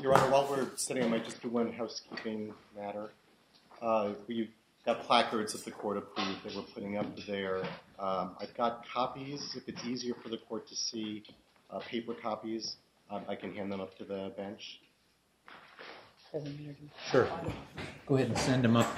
Your Honor, while we're sitting, I might just do one housekeeping matter. We've got placards that the court approved that we're putting up there. I've got copies. If it's easier for the court to see paper copies, I can hand them up to the bench. Sure. Go ahead and send them up.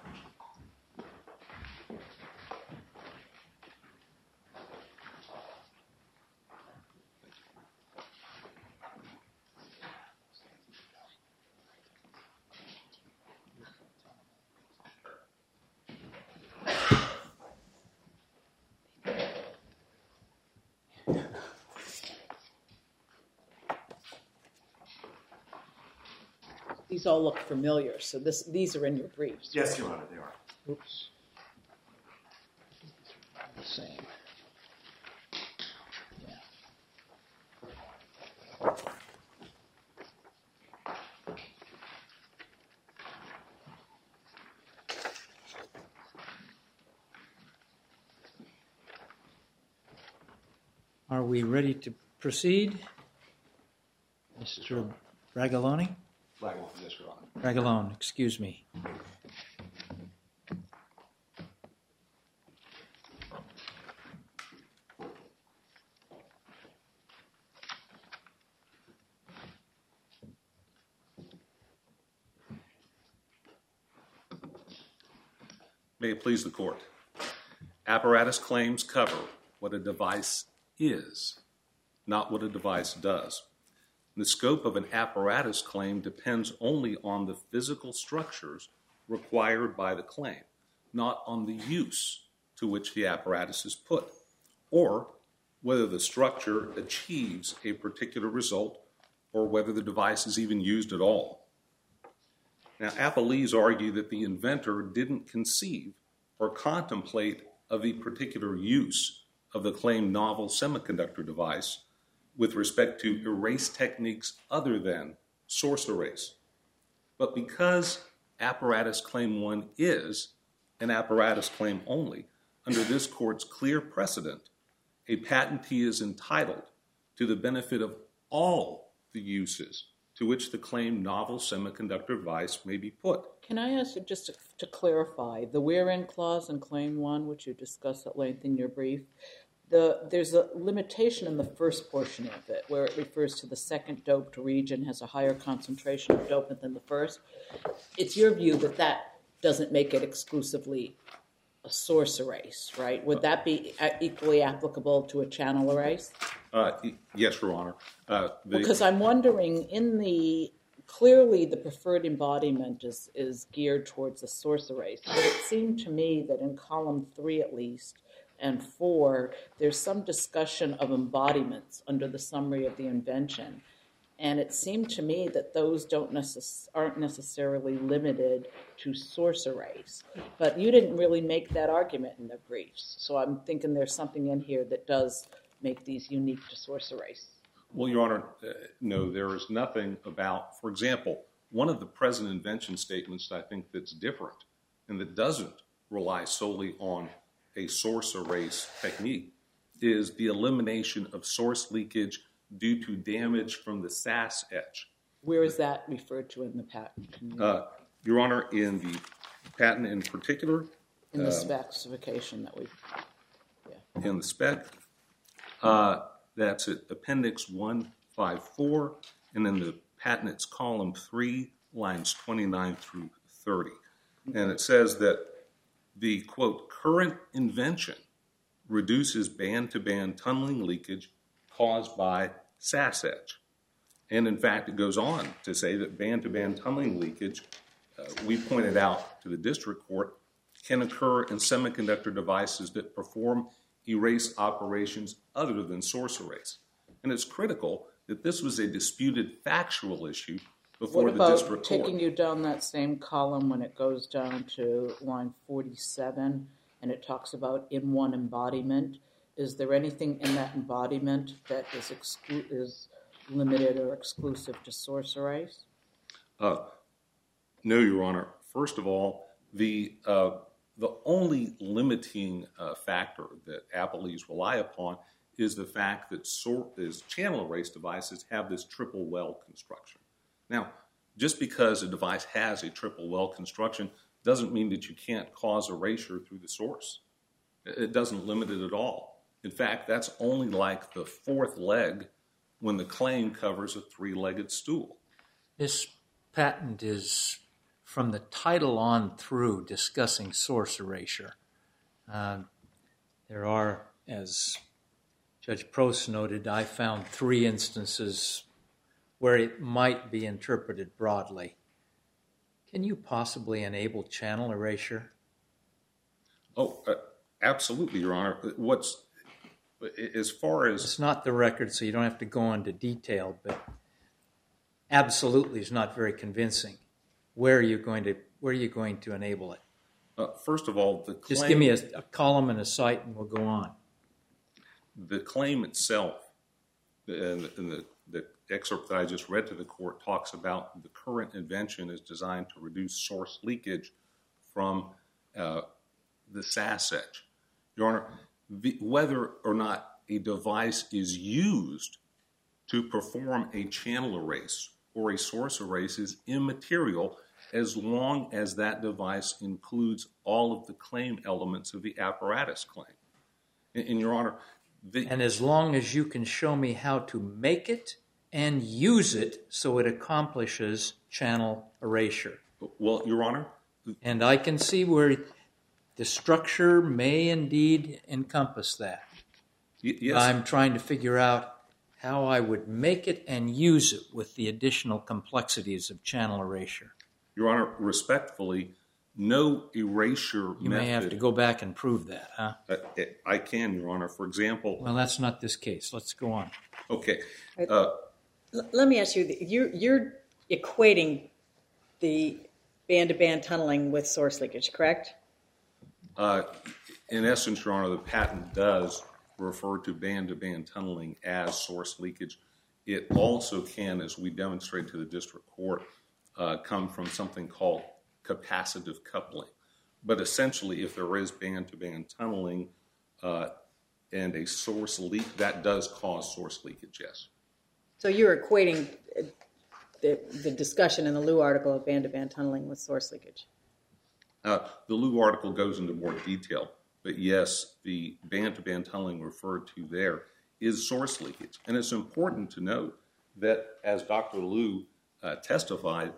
These all look familiar, so these are in your briefs. Yes, Your Honor, they are. Oops. The same. Yeah. Are we ready to proceed? Mr. Bragaloni? Yes, Your Honor. Bragalone, excuse me. May it please the court. Apparatus claims cover what a device is, not what a device does. The scope of an apparatus claim depends only on the physical structures required by the claim, not on the use to which the apparatus is put, or whether the structure achieves a particular result or whether the device is even used at all. Now, appellees argue that the inventor didn't conceive or contemplate of the particular use of the claimed novel semiconductor device with respect to erase techniques other than source erase. But because apparatus claim 1 is an apparatus claim only, under this court's clear precedent, a patentee is entitled to the benefit of all the uses to which the claimed novel semiconductor device may be put. Can I ask you just to clarify, the wherein clause in Claim 1, which you discussed at length in your brief, there's a limitation in the first portion of it where it refers to the second doped region has a higher concentration of dopant than the first. It's your view that that doesn't make it exclusively a source erase, right? Would that be equally applicable to a channel erase? Yes, Your Honor. Because I'm wondering, clearly the preferred embodiment is geared towards a source erase, but it seemed to me that in column 3 at least, and 4, there's some discussion of embodiments under the summary of the invention. And it seemed to me that those aren't necessarily limited to source erase. But you didn't really make that argument in the briefs. So I'm thinking there's something in here that does make these unique to source erase. Well, Your Honor, no, there is nothing about, for example, one of the present invention statements that I think that's different and that doesn't rely solely on a source erase technique is the elimination of source leakage due to damage from the SAS etch. Where is that referred to in the patent? Your Honor, in the patent in particular. In the specification that we've... Yeah. In the spec. That's at Appendix 154, and in the patent it's column 3, lines 29 through 30. And it says that the, quote, current invention reduces band-to-band tunneling leakage caused by SAS etch. And in fact, it goes on to say that band-to-band tunneling leakage, we pointed out to the district court, can occur in semiconductor devices that perform erase operations other than source erase. And it's critical that this was a disputed factual issue before the district court. What about taking you down that same column when it goes down to line 47 and it talks about in one embodiment? Is there anything in that embodiment that is limited or exclusive to source erase? No, Your Honor. First of all, the only limiting factor that appellees rely upon is the fact that channel erase devices have this triple well construction. Now, just because a device has a triple well construction doesn't mean that you can't cause erasure through the source. It doesn't limit it at all. In fact, that's only like the fourth leg when the claim covers a three-legged stool. This patent is from the title on through discussing source erasure. There are, as Judge Prost noted, I found 3 instances where it might be interpreted broadly. Can you possibly enable channel erasure? Oh, absolutely, Your Honor. As far as... It's not the record, so you don't have to go into detail, but absolutely is not very convincing. Where are you going to enable it? First of all, the claim... Just give me a column and a cite and we'll go on. The claim itself, and the excerpt that I just read to the court talks about the current invention is designed to reduce source leakage from the SAS edge. Your Honor, whether or not a device is used to perform a channel erase or a source erase is immaterial as long as that device includes all of the claim elements of the apparatus claim. And Your Honor... And as long as you can show me how to make it and use it so it accomplishes channel erasure. Well, Your Honor... And I can see where the structure may indeed encompass that. Yes. I'm trying to figure out how I would make it and use it with the additional complexities of channel erasure. Your Honor, respectfully, no erasure You method... may have to go back and prove that, huh? I can, Your Honor. For example... Well, that's not this case. Let's go on. Okay. Let me ask you, you're equating the band-to-band tunneling with source leakage, correct? In essence, Your Honor, the patent does refer to band-to-band tunneling as source leakage. It also can, as we demonstrated to the district court, come from something called capacitive coupling. But essentially, if there is band-to-band tunneling and a source leak, that does cause source leakage, yes. So you're equating the discussion in the Liu article of band-to-band tunneling with source leakage? The Liu article goes into more detail, but yes, the band-to-band tunneling referred to there is source leakage. And it's important to note that, as Dr. Liu testified,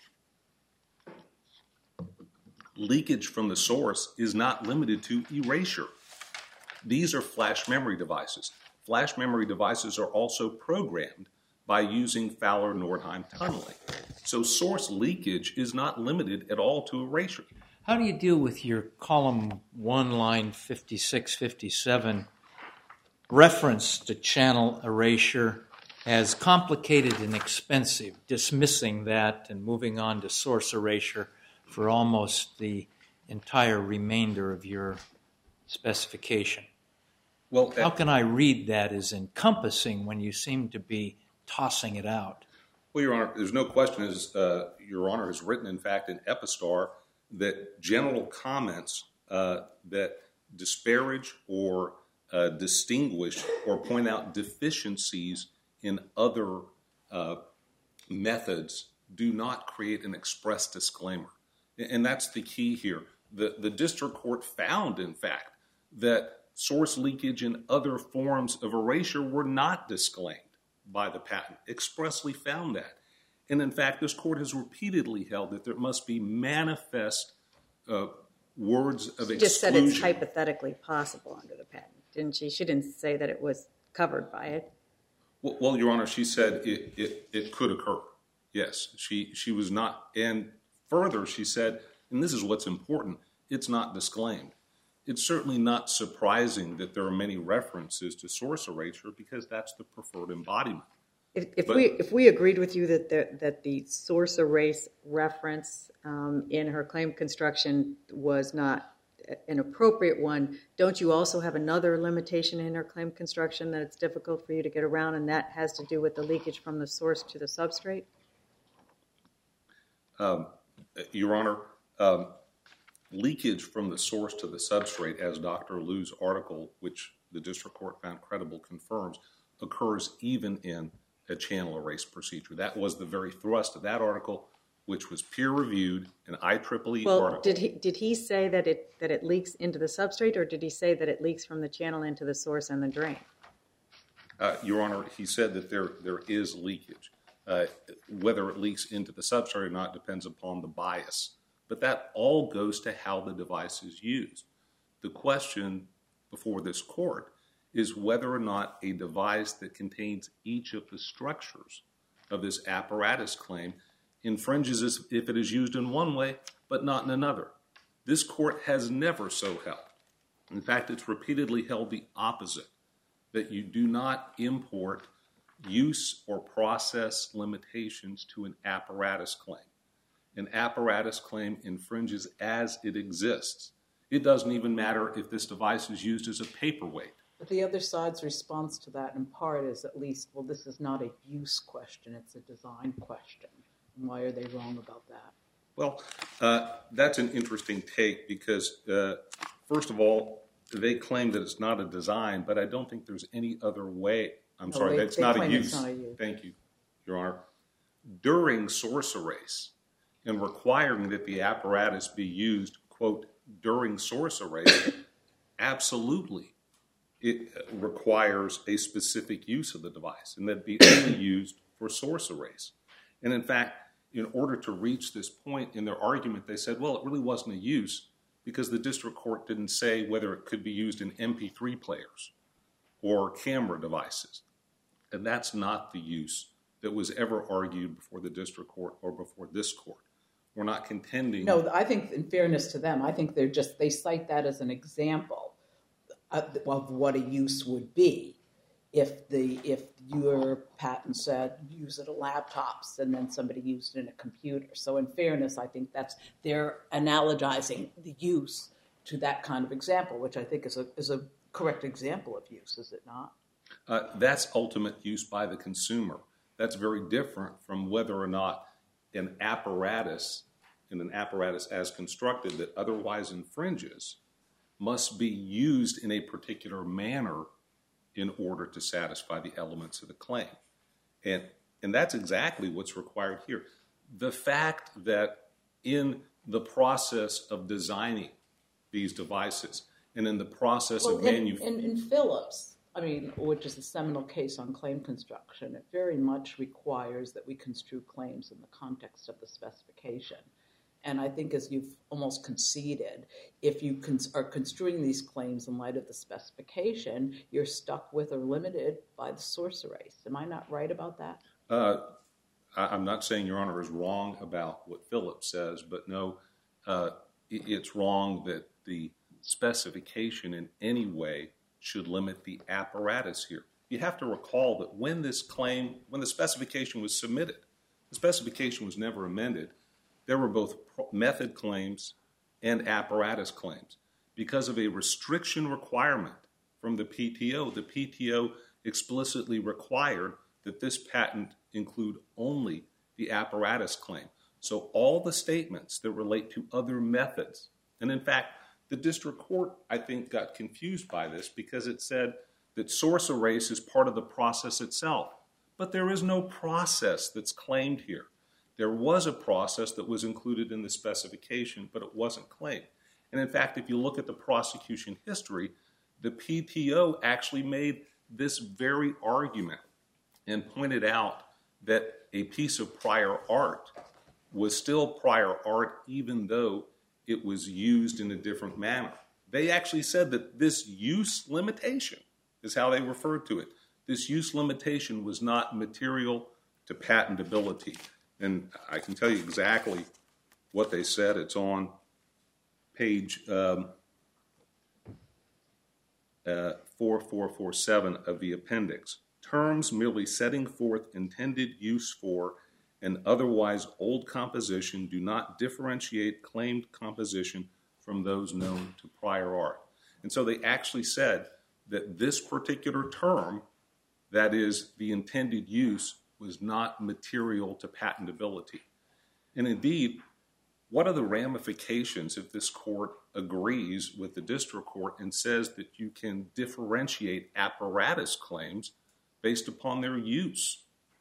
leakage from the source is not limited to erasure. These are flash memory devices. Flash memory devices are also programmed by using Fowler-Nordheim tunneling. So source leakage is not limited at all to erasure. How do you deal with your column 1, line 56, 57, reference to channel erasure as complicated and expensive, dismissing that and moving on to source erasure for almost the entire remainder of your specification? Well, how can I read that as encompassing when you seem to be tossing it out? Well, Your Honor, there's no question, as Your Honor has written, in fact, in Epistar, that general comments that disparage or distinguish or point out deficiencies in other methods do not create an express disclaimer. And that's the key here. The district court found, in fact, that source leakage and other forms of erasure were not disclaimed by the patent, expressly found that. And in fact, this court has repeatedly held that there must be manifest words of exclusion. She just said it's hypothetically possible under the patent, didn't she? She didn't say that it was covered by it. Well, Your Honor, she said it could occur. Yes, she was not. And further, she said, and this is what's important, it's not disclaimed. It's certainly not surprising that there are many references to source erasure because that's the preferred embodiment. If we agreed with you that the source erase reference in her claim construction was not an appropriate one, don't you also have another limitation in her claim construction that it's difficult for you to get around, and that has to do with the leakage from the source to the substrate? Your Honor, leakage from the source to the substrate, as Dr. Liu's article, which the district court found credible, confirms, occurs even in a channel erase procedure. That was the very thrust of that article, which was peer-reviewed, an IEEE article. Did he say that it leaks into the substrate, or did he say that it leaks from the channel into the source and the drain? Your Honor, he said that there is leakage. Whether it leaks into the substrate or not depends upon the bias. But that all goes to how the device is used. The question before this court is whether or not a device that contains each of the structures of this apparatus claim infringes if it is used in one way but not in another. This court has never so held. In fact, it's repeatedly held the opposite, that you do not import use or process limitations to an apparatus claim. An apparatus claim infringes as it exists. It doesn't even matter if this device is used as a paperweight. But the other side's response to that in part is at least, well, this is not a use question, it's a design question. And why are they wrong about that? Well, that's an interesting take because, first of all, they claim that it's not a design, but I don't think there's any other way. I'm sorry, that's not a use. It's not a use. Thank you, Your Honor. During source erase and requiring that the apparatus be used, quote, during source erase, absolutely it requires a specific use of the device and that be only used for source erase. And in fact, in order to reach this point in their argument, they said, well, it really wasn't a use because the district court didn't say whether it could be used in MP3 players or camera devices. And that's not the use that was ever argued before the district court or before this court. We're not contending. No, I think in fairness to them, I think they cite that as an example of what a use would be if your patent said use it on laptops and then somebody used it in a computer. So in fairness, I think they're analogizing the use to that kind of example, which I think is a correct example of use, is it not? That's ultimate use by the consumer. That's very different from whether or not an apparatus as constructed that otherwise infringes must be used in a particular manner in order to satisfy the elements of the claim. And that's exactly what's required here. The fact that in the process of designing these devices and in the process of manufacturing... In Phillips, which is the seminal case on claim construction, it very much requires that we construe claims in the context of the specification. And I think as you've almost conceded, if you are construing these claims in light of the specification, you're stuck with or limited by the source erase. Am I not right about that? I'm not saying Your Honor is wrong about what Phillips says, but no, it's wrong that the specification in any way should limit the apparatus here. You have to recall that when the specification was submitted, the specification was never amended. There were both method claims and apparatus claims. Because of a restriction requirement from the PTO explicitly required that this patent include only the apparatus claim. So all the statements that relate to other methods, and in fact, the district court, I think, got confused by this because it said that source erase is part of the process itself. But there is no process that's claimed here. There was a process that was included in the specification, but it wasn't claimed. And in fact, if you look at the prosecution history, the PTO actually made this very argument and pointed out that a piece of prior art was still prior art even though it was used in a different manner. They actually said that this use limitation is how they referred to it. This use limitation was not material to patentability. And I can tell you exactly what they said. It's on page 4447 of the appendix. Terms merely setting forth intended use for an otherwise old composition do not differentiate claimed composition from those known to prior art. And so they actually said that this particular term, that is the intended use, was not material to patentability. And indeed, what are the ramifications if this court agrees with the district court and says that you can differentiate apparatus claims based upon their use?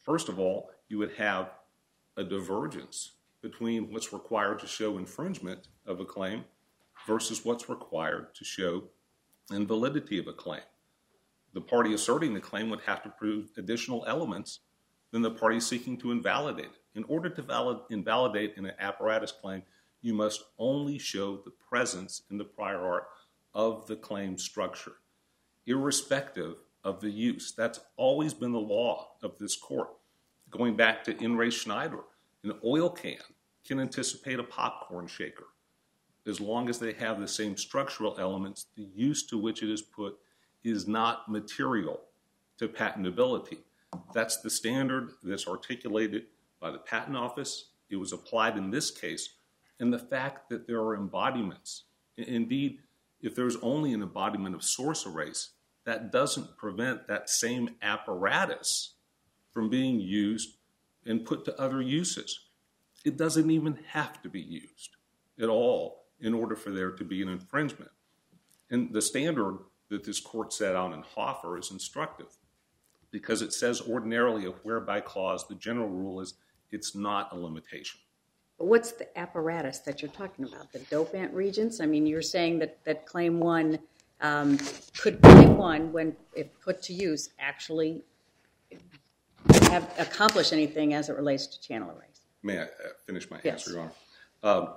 First of all, you would have a divergence between what's required to show infringement of a claim versus what's required to show invalidity of a claim. The party asserting the claim would have to prove additional elements than the party seeking to invalidate. In order to invalidate an apparatus claim, you must only show the presence in the prior art of the claim structure, irrespective of the use. That's always been the law of this court. Going back to In re Schneider, an oil can anticipate a popcorn shaker. As long as they have the same structural elements, the use to which it is put is not material to patentability. That's the standard that's articulated by the Patent Office. It was applied in this case. And the fact that there are embodiments, indeed, if there's only an embodiment of source erase, that doesn't prevent that same apparatus from being used and put to other uses. It doesn't even have to be used at all in order for there to be an infringement. And the standard that this court set out in Hoffer is instructive because it says ordinarily a whereby clause, the general rule is it's not a limitation. But what's the apparatus that you're talking about? The dopant reagents? I mean, you're saying that Claim 1 could Claim 1, when if put to use, actually accomplish anything as it relates to channel erase? May I finish my Yes. answer, Your Honor?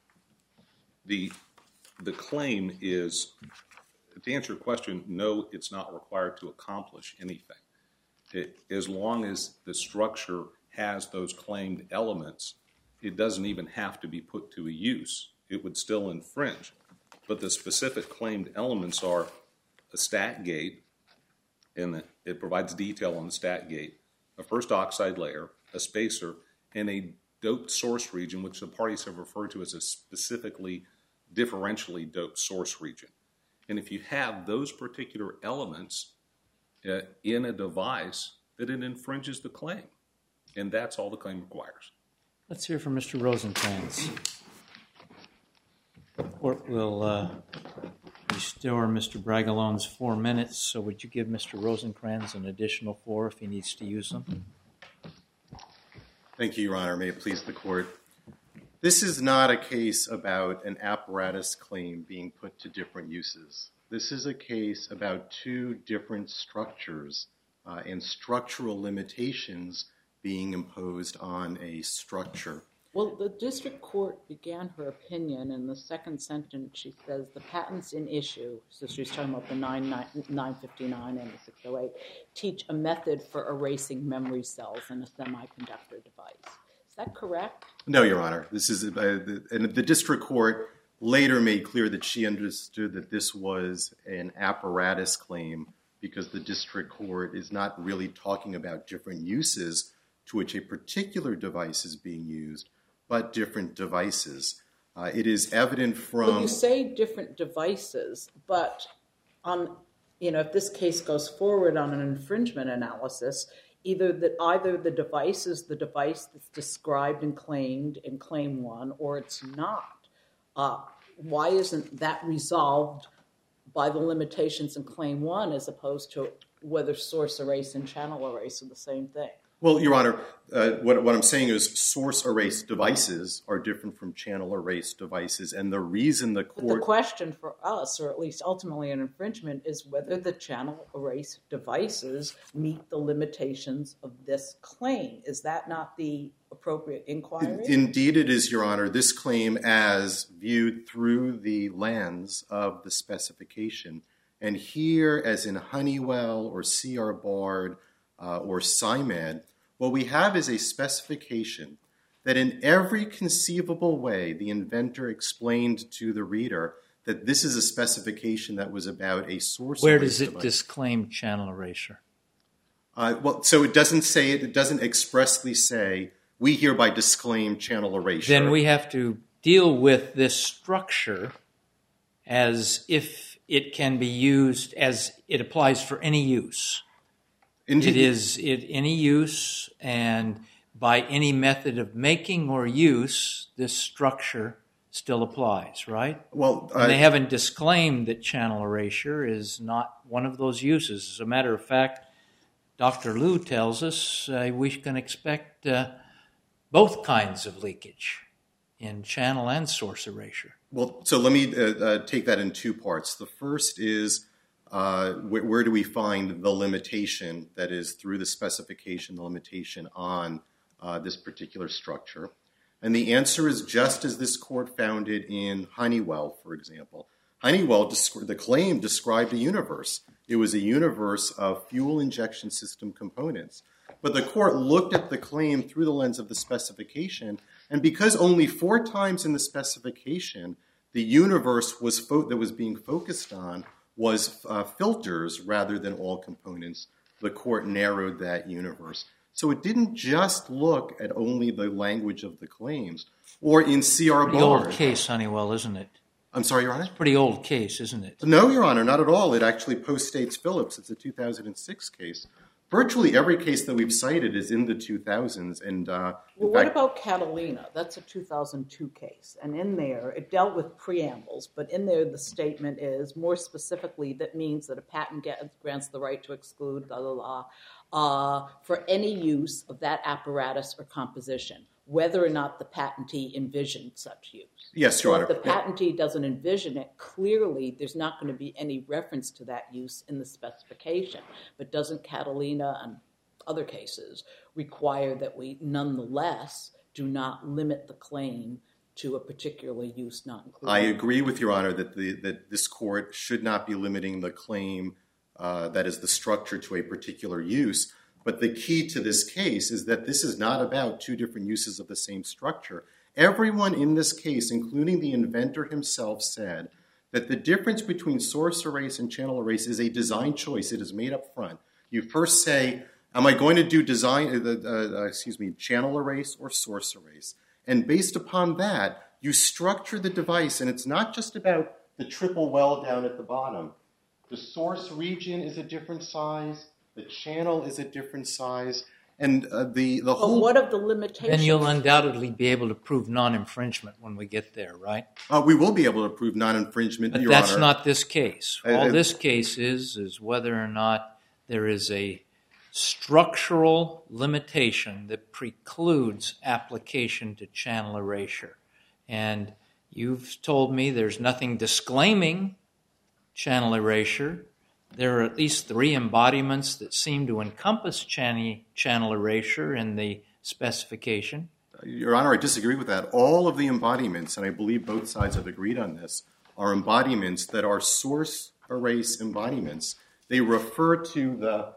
The claim is, to answer your question, no, it's not required to accomplish anything. As long as the structure has those claimed elements, it doesn't even have to be put to a use. It would still infringe. But the specific claimed elements are a stat gate, and it provides detail on the stat gate, a first oxide layer, a spacer, and a doped source region, which the parties have referred to as a specifically differentially doped source region. And if you have those particular elements in a device, then it infringes the claim. And that's all the claim requires. Let's hear from Mr. Rosencrantz. The court will restore Mr. Bragalone's 4 minutes, so would you give Mr. Rosencrantz an additional 4 if he needs to use them? Thank you, Your Honor. May it please the court. This is not a case about an apparatus claim being put to different uses. This is a case about two different structures and structural limitations being imposed on a structure. Well, the district court began her opinion in the second sentence. She says the patents in issue, so she's talking about the 959 and the 608, teach a method for erasing memory cells in a semiconductor device. Is that correct? No, Your Honor. This is, and the district court later made clear that she understood that this was an apparatus claim because the district court is not really talking about different uses to which a particular device is being used, but different devices. It is evident from... Well, you say different devices, but if this case goes forward on an infringement analysis, either the device is the device that's described and claimed in Claim 1, or it's not. Why isn't that resolved by the limitations in Claim 1 as opposed to whether source erase and channel erase are the same thing? Well, Your Honor, what I'm saying is source erase devices are different from channel erase devices, and the reason the court... But the question for us, or at least ultimately an infringement, is whether the channel erase devices meet the limitations of this claim. Is that not the appropriate inquiry? Indeed it is, Your Honor. This claim, as viewed through the lens of the specification, and here, as in Honeywell or C.R. Bard or SciMed, what we have is a specification that in every conceivable way the inventor explained to the reader that this is a specification that was about a source Where erase does it device. disclaim channel erasure? So it doesn't say it doesn't expressly say, we hereby disclaim channel erasure. Then we have to deal with this structure as if it can be used as it applies for any use. Indeed. It is any use, and by any method of making or use, this structure still applies, right? Well, and they haven't disclaimed that channel erasure is not one of those uses. As a matter of fact, Dr. Liu tells us we can expect both kinds of leakage in channel and source erasure. Well, so let me take that in two parts. The first is where do we find the limitation that is through the specification, the limitation on this particular structure? And the answer is just as this court found it in Honeywell, for example. Honeywell, the claim described a universe. It was a universe of fuel injection system components. But the court looked at the claim through the lens of the specification, and because only 4 times in the specification the universe that was being focused on was filters rather than all components, the court narrowed that universe. So it didn't just look at only the language of the claims, or in C.R. Pretty Bard. old case, Honeywell, isn't it? I'm sorry, Your Honor? Pretty old case, isn't it? No, Your Honor, not at all. It actually postdates Phillips. It's a 2006 case. Virtually every case that we've cited is in the 2000s. And what about Catalina? That's a 2002 case. And in there, it dealt with preambles, but in there the statement is, more specifically, that means that a patent grants the right to exclude, blah, blah, blah, for any use of that apparatus or composition, whether or not the patentee envisioned such use. Yes, Your Honor. If the patentee doesn't envision it, clearly there's not going to be any reference to that use in the specification. But doesn't Catalina and other cases require that we nonetheless do not limit the claim to a particular use not included? I agree with Your Honor that this court should not be limiting the claim that is the structure to a particular use. But the key to this case is that this is not about 2 different uses of the same structure. Everyone in this case, including the inventor himself, said that the difference between source erase and channel erase is a design choice. It is made up front. You first say, am I going to do channel erase or source erase? And based upon that, you structure the device, and it's not just about the triple well down at the bottom. The source region is a different size. The channel is a different size, and the whole. But what of the limitations? Then you'll undoubtedly be able to prove non-infringement when we get there, right? We will be able to prove non-infringement, but Your Honor. But that's not this case. All this case is whether or not there is a structural limitation that precludes application to channel erasure. And you've told me there's nothing disclaiming channel erasure. There are at least 3 embodiments that seem to encompass channel erasure in the specification. Your Honor, I disagree with that. All of the embodiments, and I believe both sides have agreed on this, are embodiments that are source erase embodiments. They refer to the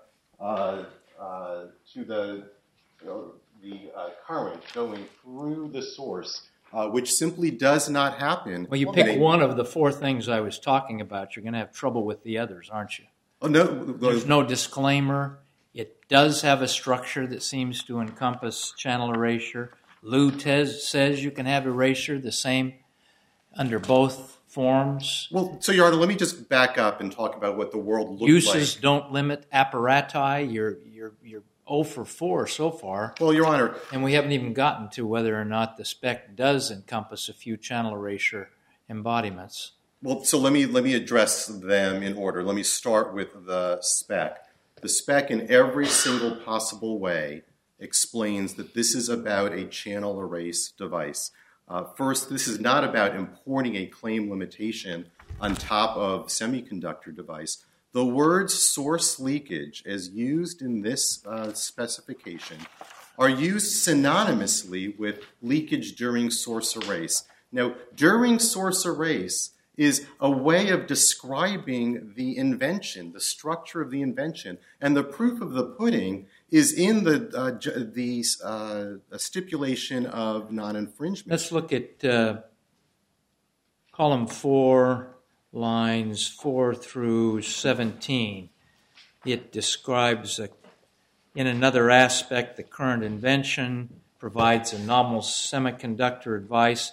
current going through the source, which simply does not happen. Well, you pick one of the 4 things I was talking about. You're going to have trouble with the others, aren't you? Oh, no. There's no disclaimer. It does have a structure that seems to encompass channel erasure. Liu says you can have erasure the same under both forms. Well, so Your Honor, let me just back up and talk about what the world looks like. Uses don't limit apparati. You're 0 for 4 so far. Well, Your Honor. And we haven't even gotten to whether or not the spec does encompass a few channel erasure embodiments. Well, so let me address them in order. Let me start with the spec. The spec in every single possible way explains that this is about a channel erase device. First, this is not about importing a claim limitation on top of semiconductor device. The words source leakage, as used in this specification, are used synonymously with leakage during source erase. Now, during source erase is a way of describing the invention, the structure of the invention, and the proof of the pudding is in the stipulation of non-infringement. Let's look at column 4, lines 4 through 17. It describes, in another aspect, the current invention provides a nominal semiconductor device.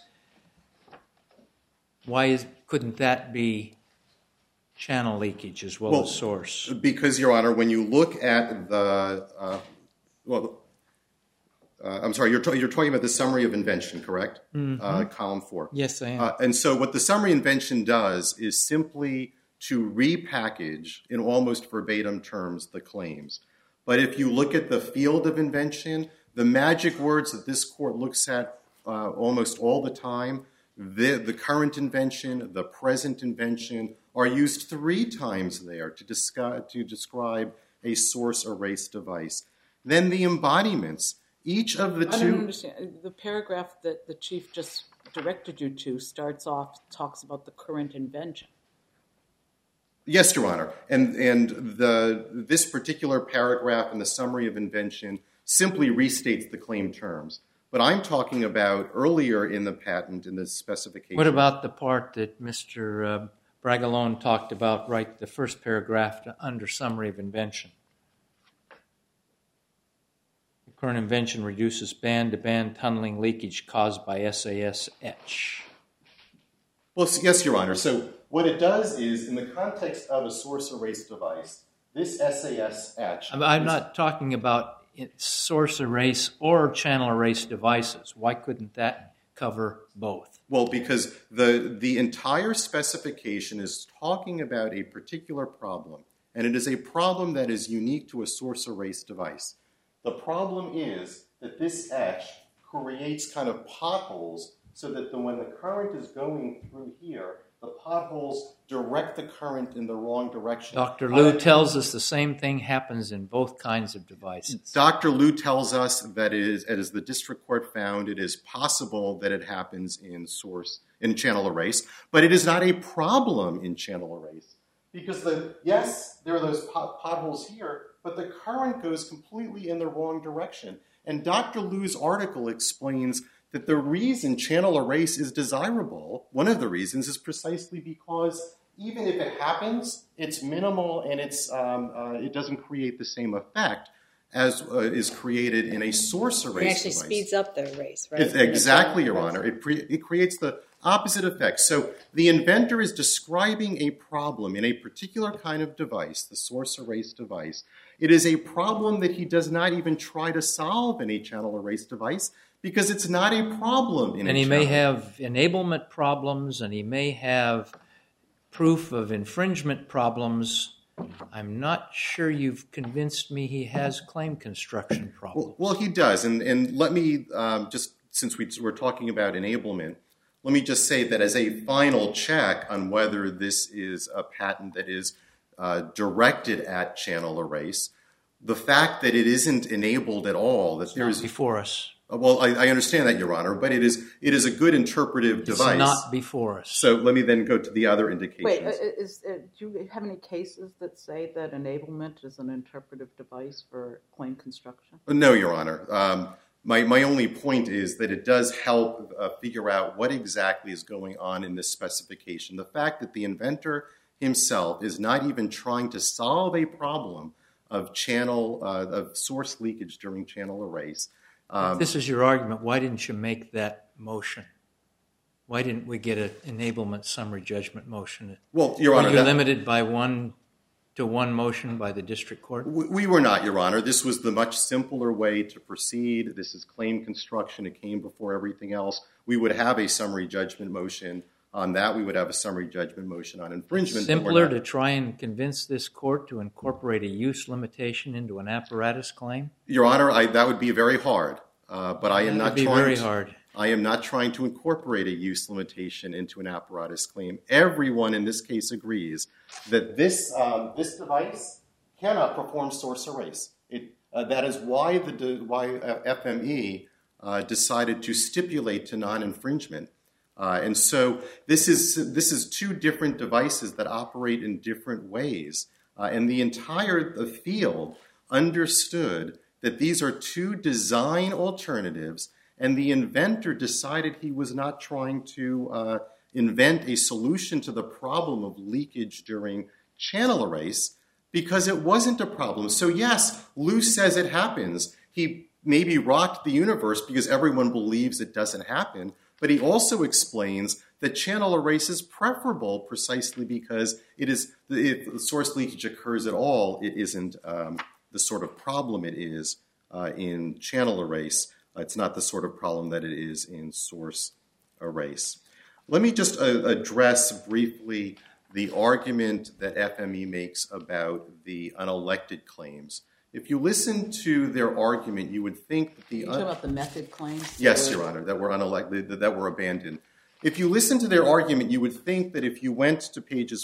Why couldn't that be channel leakage as well as source? Because, Your Honor, when you look at the I'm sorry, you're talking about the summary of invention, correct? Mm-hmm. Column 4. Yes, I am. And so what the summary invention does is simply to repackage, in almost verbatim terms, the claims. But if you look at the field of invention, the magic words that this court looks at almost all the time, the current invention, the present invention, are used 3 times there to describe a source erase device. Then the embodiments, each of the 2... I don't understand. The paragraph that the Chief just directed you to talks about the current invention. Yes, Your Honor. And this particular paragraph in the summary of invention simply restates the claim terms. But I'm talking about earlier in the patent, in the specification. What about the part that Mr. Bragalone talked about, right, the first paragraph under summary of invention? The current invention reduces band-to-band tunneling leakage caused by SAS etch. Well, yes, Your Honor. So what it does is, in the context of a source erase device, this SAS etch... I'm not talking about source erase or channel erase devices. Why couldn't that cover both? Well, because the entire specification is talking about a particular problem, and it is a problem that is unique to a source erase device. The problem is that this etch creates kind of potholes so that when the current is going through here, the potholes direct the current in the wrong direction. Dr. Liu tells us the same thing happens in both kinds of devices. Dr. Liu tells us that as the district court found, it is possible that it happens in channel erase, but it is not a problem in channel erase. Because yes, there are those potholes here, but the current goes completely in the wrong direction. And Dr. Liu's article explains that the reason channel erase is desirable, one of the reasons, is precisely because even if it happens, it's minimal and it doesn't create the same effect as is created in a source erase device. It actually speeds up the erase, right? Exactly, Your Honor. It creates the opposite effect. So the inventor is describing a problem in a particular kind of device, the source erase device. It is a problem that he does not even try to solve in a channel erase device because it's not a problem in a channel. And he may have enablement problems, and he may have proof of infringement problems. I'm not sure you've convinced me he has claim construction problems. Well, he does. And let me, just since we're talking about enablement, let me just say that as a final check on whether this is a patent that is directed at channel erase, the fact that it isn't enabled at all, that there is before us. Well, I understand that, Your Honor, but it is a good interpretive device. It's not before us. So let me then go to the other indications. Wait, do you have any cases that say that enablement is an interpretive device for claim construction? No, Your Honor. My only point is that it does help figure out what exactly is going on in this specification. The fact that the inventor himself is not even trying to solve a problem of source leakage during channel erase. If this is your argument, why didn't you make that motion? Why didn't we get an enablement summary judgment motion? Well, Your Honor, were you limited by one motion by the district court? We were not, Your Honor. This was the much simpler way to proceed. This is claim construction. It came before everything else. We would have a summary judgment motion on that. We would have a summary judgment motion on infringement. Simpler to try and convince this court to incorporate a use limitation into an apparatus claim? Your Honor, that would be very hard. But I am not trying. Very hard. I am not trying to incorporate a use limitation into an apparatus claim. Everyone in this case agrees that this device cannot perform source erase. That is why FME decided to stipulate to non-infringement. And so this is 2 different devices that operate in different ways. And the entire field understood that these are 2 design alternatives, and the inventor decided he was not trying to invent a solution to the problem of leakage during channel erase because it wasn't a problem. So yes, Liu says it happens. He maybe rocked the universe because everyone believes it doesn't happen, but he also explains that channel erase is preferable precisely because if the source leakage occurs at all, it isn't the sort of problem it is in channel erase. It's not the sort of problem that it is in source erase. Let me just address briefly the argument that FME makes about the unelected claims. If you listen to their argument, you would think that You're talking about the method claims? Yes, Your Honor, that were unelected, that were abandoned. If you listen to their argument, you would think that if you went to pages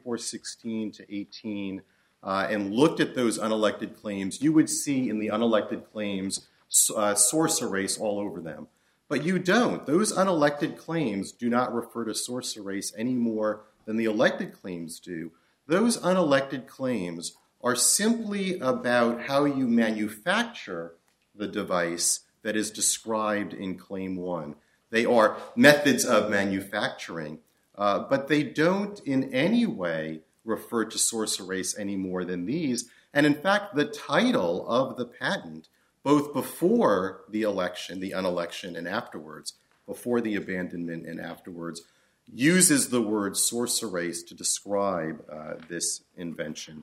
4416 to 18 and looked at those unelected claims, you would see in the unelected claims source erase all over them. But you don't. Those unelected claims do not refer to source erase any more than the elected claims do. Those unelected claims are simply about how you manufacture the device that is described in Claim 1. They are methods of manufacturing, but they don't in any way refer to source erase any more than these. And in fact, the title of the patent, both before the election, the unelection, and afterwards, before the abandonment and afterwards, uses the word source erase to describe this invention.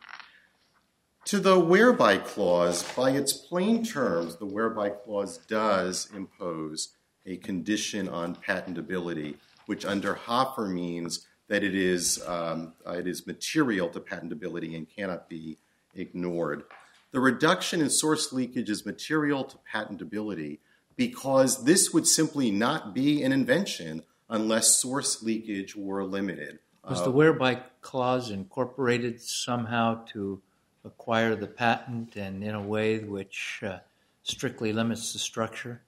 To the whereby clause, by its plain terms, the whereby clause does impose a condition on patentability, which under Hoffer means that it is material to patentability and cannot be ignored. The reduction in source leakage is material to patentability because this would simply not be an invention unless source leakage were limited. Was the whereby clause incorporated somehow to acquire the patent and in a way which strictly limits the structure?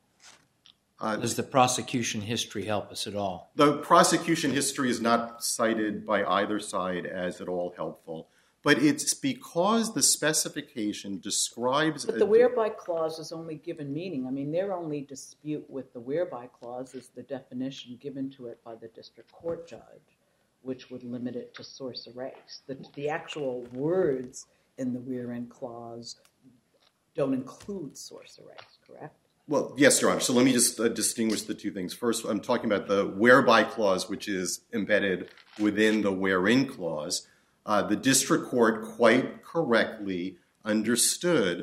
Does the prosecution history help us at all? The prosecution history is not cited by either side as at all helpful, but it's because the specification describes... But the whereby clause is only given meaning. I mean, their only dispute with the whereby clause is the definition given to it by the district court judge, which would limit it to source erase. The actual words in the wherein clause don't include source erase, correct? Well, yes, Your Honor. So let me just distinguish the two things. First, I'm talking about the whereby clause, which is embedded within the wherein clause. The district court quite correctly understood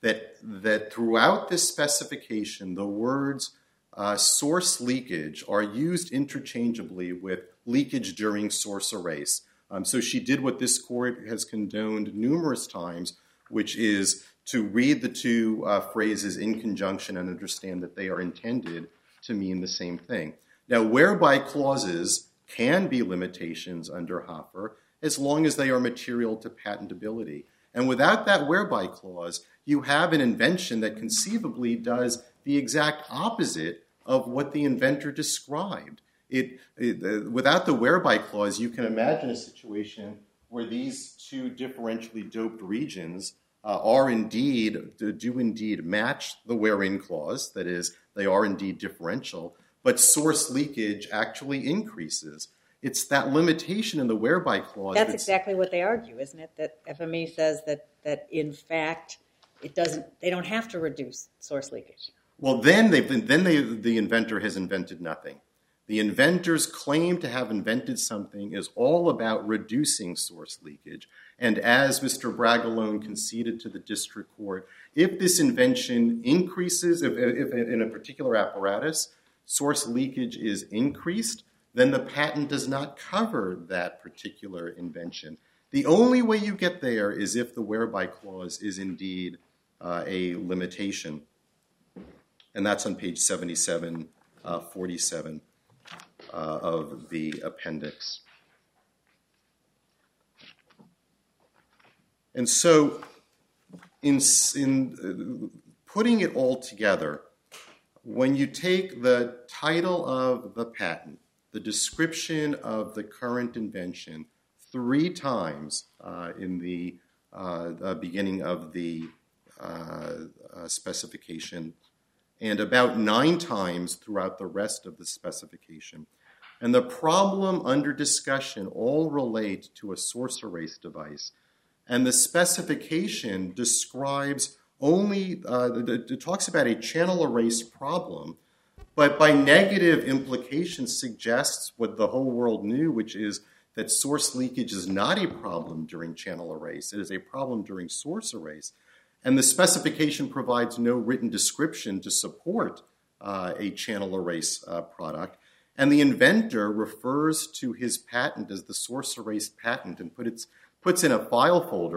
that throughout this specification, the words source leakage are used interchangeably with leakage during source erase. So she did what this court has condoned numerous times, which is to read the two phrases in conjunction and understand that they are intended to mean the same thing. Now, whereby clauses can be limitations under Hoffer as long as they are material to patentability. And without that whereby clause, you have an invention that conceivably does the exact opposite of what the inventor described. Without the whereby clause, you can imagine a situation where these two differentially doped regions do indeed match the wherein clause, that is, they are indeed differential, but source leakage actually increases. It's that limitation in the whereby clause. That's exactly what they argue, isn't it? That FME says that in fact they don't have to reduce source leakage. Well, then the inventor has invented nothing. The inventor's claim to have invented something is all about reducing source leakage. And as Mr. Bragalone conceded to the district court, if this invention increases, if in a particular apparatus, source leakage is increased, then the patent does not cover that particular invention. The only way you get there is if the whereby clause is indeed a limitation. And that's on page 7747 of the appendix. And so in putting it all together, when you take the title of the patent, the description of the current invention 3 times in the beginning of the specification, and about 9 times throughout the rest of the specification, and the problem under discussion all relate to a source erase device, and the specification describes only, it talks about a channel erase problem, but by negative implication suggests what the whole world knew, which is that source leakage is not a problem during channel erase. It is a problem during source erase. And the specification provides no written description to support a channel erase product. And the inventor refers to his patent as the source erase patent and puts in a file folder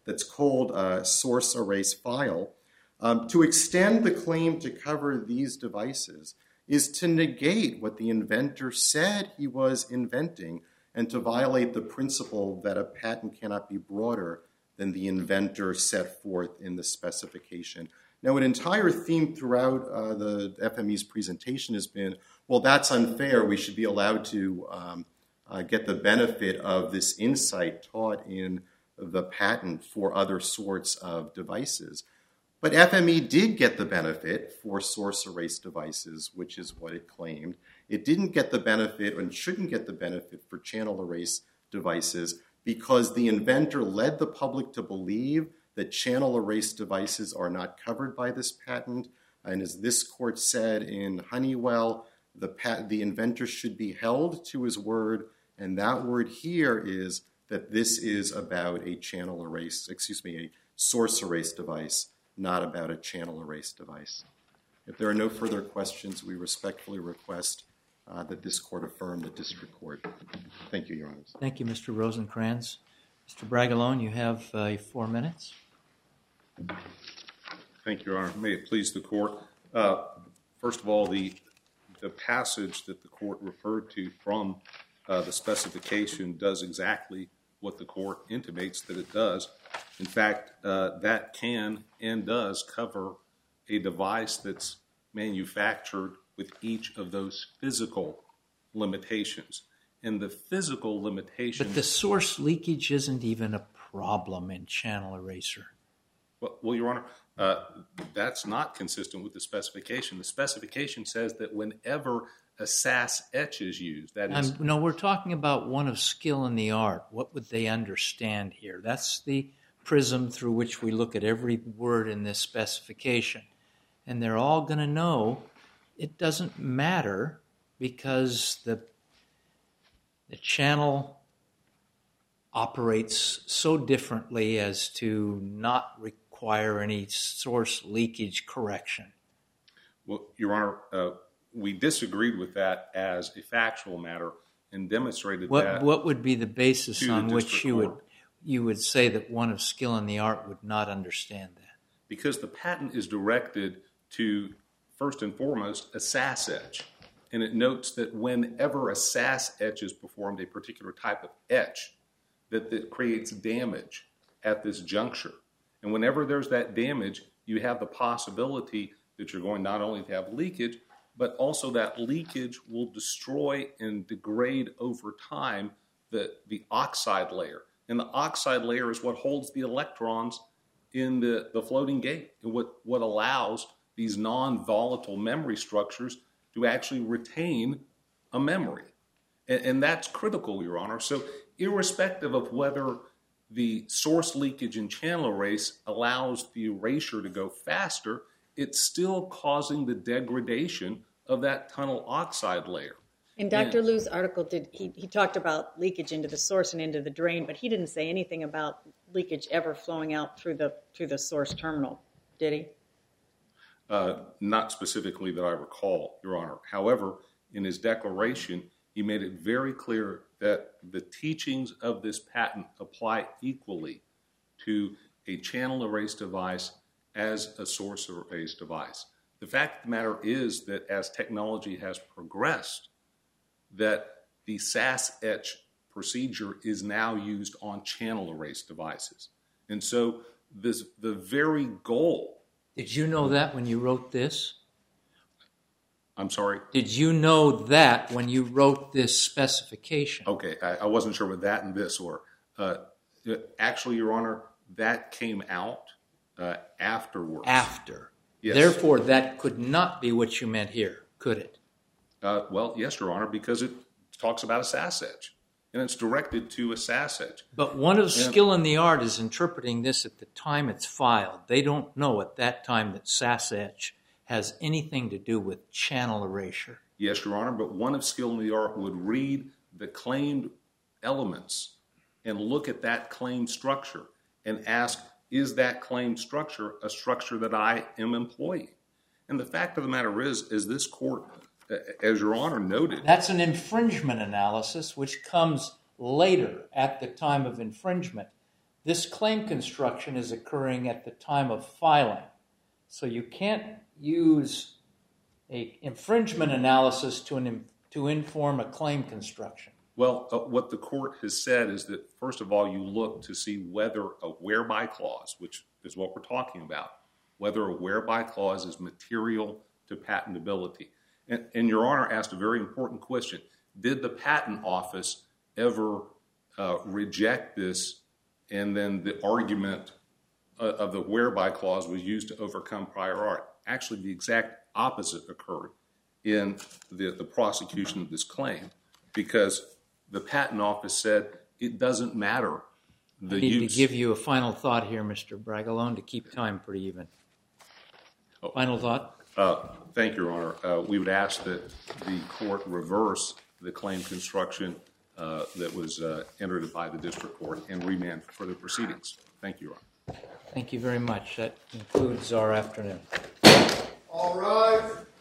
that's called a source erase file. To extend the claim to cover these devices is to negate what the inventor said he was inventing and to violate the principle that a patent cannot be broader than the inventor set forth in the specification. Now, an entire theme throughout the FME's presentation has been, well, that's unfair. We should be allowed to get the benefit of this insight taught in the patent for other sorts of devices. But FME did get the benefit for source erase devices, which is what it claimed. It didn't get the benefit and shouldn't get the benefit for channel erase devices because the inventor led the public to believe that channel erase devices are not covered by this patent. And as this court said in Honeywell, the inventor should be held to his word. And that word here is that this is about a a source erase device, not about a channel erase device. If there are no further questions, we respectfully request that this court affirm the district court. Thank you, Your Honors. Thank you, Mr. Rosencrantz. Mr. Bragalone, you have 4 minutes. Thank you, Your Honor. May it please the court. First of all, the passage that the court referred to from the specification does exactly what the court intimates that it does. In fact, that can and does cover a device that's manufactured with each of those physical limitations. And the physical limitation... But the source leakage isn't even a problem in channel eraser. Well, Your Honor, that's not consistent with the specification. The specification says that whenever a SAS etch is used, that is... No, we're talking about one of skill in the art. What would they understand here? That's the prism through which we look at every word in this specification. And they're all going to know it doesn't matter because the channel operates so differently as to not require any source leakage correction. Well, Your Honor, we disagreed with that as a factual matter and demonstrated that. What would be the basis on which court. you would say that one of skill in the art would not understand that? Because the patent is directed to, first and foremost, a SAS etch. And it notes that whenever a SAS etch is performed, a particular type of etch, that creates damage at this juncture. And whenever there's that damage, you have the possibility that you're going not only to have leakage, but also that leakage will destroy and degrade over time the oxide layer. And the oxide layer is what holds the electrons in the floating gate and what allows these non-volatile memory structures to actually retain a memory. And that's critical, Your Honor. So irrespective of whether the source leakage in channel erase allows the erasure to go faster, it's still causing the degradation of that tunnel oxide layer. In Dr. Liu's article, he talked about leakage into the source and into the drain, but he didn't say anything about leakage ever flowing out through the source terminal, did he? Not specifically that I recall, Your Honor. However, in his declaration, he made it very clear that the teachings of this patent apply equally to a channel erase device as a source erase device. The fact of the matter is that as technology has progressed, that the SAS etch procedure is now used on channel erase devices. And so the very goal... Did you know that when you wrote this? I'm sorry? Did you know that when you wrote this specification? Okay, I wasn't sure what that and this were. Actually, Your Honor, that came out afterwards. After. Yes. Therefore, that could not be what you meant here, could it? Well, yes, Your Honor, because it talks about a SAS etch, and it's directed to a SAS etch. But one of skill in the art is interpreting this at the time it's filed. They don't know at that time that SAS etch has anything to do with channel erasure. Yes, Your Honor, but one of skill in the art would read the claimed elements and look at that claimed structure and ask, is that claimed structure a structure that I am employing? And the fact of the matter is this court, as Your Honor noted... That's an infringement analysis which comes later at the time of infringement. This claim construction is occurring at the time of filing. So you can't use an infringement analysis to inform a claim construction. Well, what the court has said is that, first of all, you look to see whether a whereby clause, which is what we're talking about, whether a whereby clause is material to patentability. And Your Honor asked a very important question. Did the Patent Office ever reject this, and then the argument of the whereby clause was used to overcome prior art? Actually, the exact opposite occurred in the prosecution of this claim, because the Patent Office said it doesn't matter the use. I need to give you a final thought here, Mr. Bragalone, to keep time pretty even. Final thought? Thank you, Your Honor. We would ask that the court reverse the claim construction that was entered by the district court and remand for further proceedings. Thank you, Your Honor. Thank you very much. That concludes our afternoon. All rise.